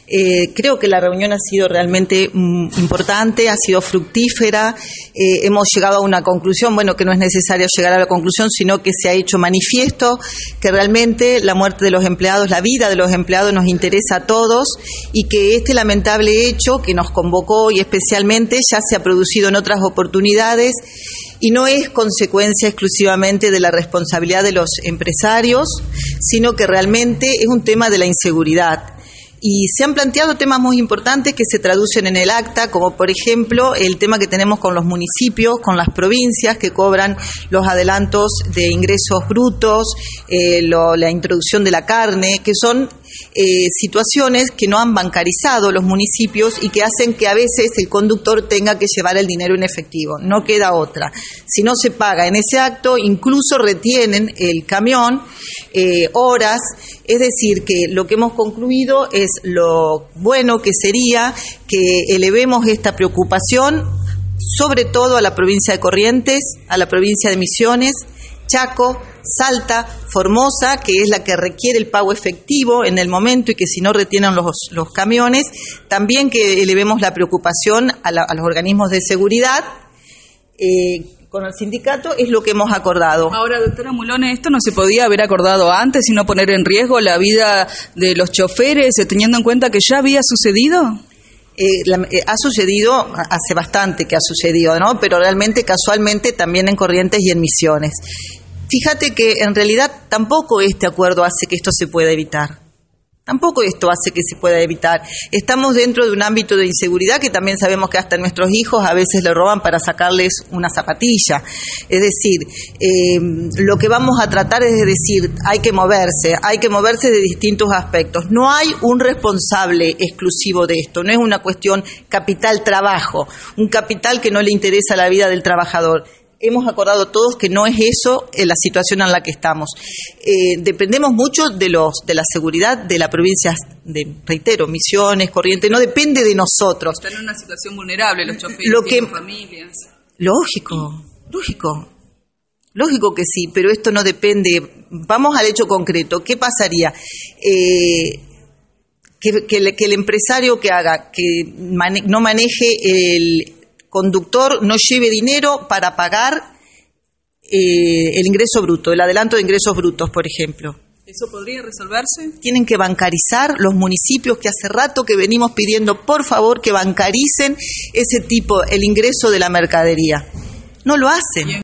Creo que la reunión ha sido realmente importante, ha sido fructífera, hemos llegado a una conclusión, bueno, que no es necesario llegar a la conclusión, sino que se ha hecho manifiesto que realmente la muerte de los empleados, la vida de los empleados nos interesa a todos y que este lamentable hecho que nos convocó y especialmente ya se ha producido en otras oportunidades y no es consecuencia exclusivamente de la responsabilidad de los empresarios, sino que realmente es un tema de la inseguridad. Y se han planteado temas muy importantes que se traducen en el acta, como por ejemplo el tema que tenemos con los municipios, con las provincias que cobran los adelantos de ingresos brutos, la introducción de la carne, que son situaciones que no han bancarizado los municipios y que hacen que a veces el conductor tenga que llevar el dinero en efectivo. No queda otra. Si no se paga en ese acto, incluso retienen el camión horas. Es decir, que lo que hemos concluido es lo bueno que sería que elevemos esta preocupación, sobre todo a la provincia de Corrientes, a la provincia de Misiones, Chaco, Salta, Formosa, que es la que requiere el pago efectivo en el momento y que si no retienen los camiones, también que elevemos la preocupación a los organismos de seguridad. Con el sindicato es lo que hemos acordado. Ahora, doctora Mulone, ¿esto no se podía haber acordado antes y no poner en riesgo la vida de los choferes, teniendo en cuenta que ya había sucedido? Ha sucedido, hace bastante que ha sucedido, ¿no? Pero realmente, casualmente, también en Corrientes y en Misiones. Fíjate que en realidad tampoco este acuerdo hace que esto se pueda evitar. Tampoco esto hace que se pueda evitar. Estamos dentro de un ámbito de inseguridad que también sabemos que hasta nuestros hijos a veces le roban para sacarles una zapatilla. Es decir, lo que vamos a tratar es de decir, hay que moverse de distintos aspectos. No hay un responsable exclusivo de esto, no es una cuestión capital-trabajo, un capital que no le interesa la vida del trabajador. Hemos acordado todos que no es eso la situación en la que estamos. Dependemos mucho de la seguridad de la provincia, reitero, Misiones, Corrientes, no depende de nosotros. Están en una situación vulnerable los choferes, tienen familias. Lógico que sí, pero esto no depende. Vamos al hecho concreto. ¿Qué pasaría? Que el empresario que haga, que no maneje el conductor, no lleve dinero para pagar el ingreso bruto, el adelanto de ingresos brutos, por ejemplo. ¿Eso podría resolverse? Tienen que bancarizar los municipios, que hace rato que venimos pidiendo, por favor, que bancaricen ese tipo, el ingreso de la mercadería. No lo hacen.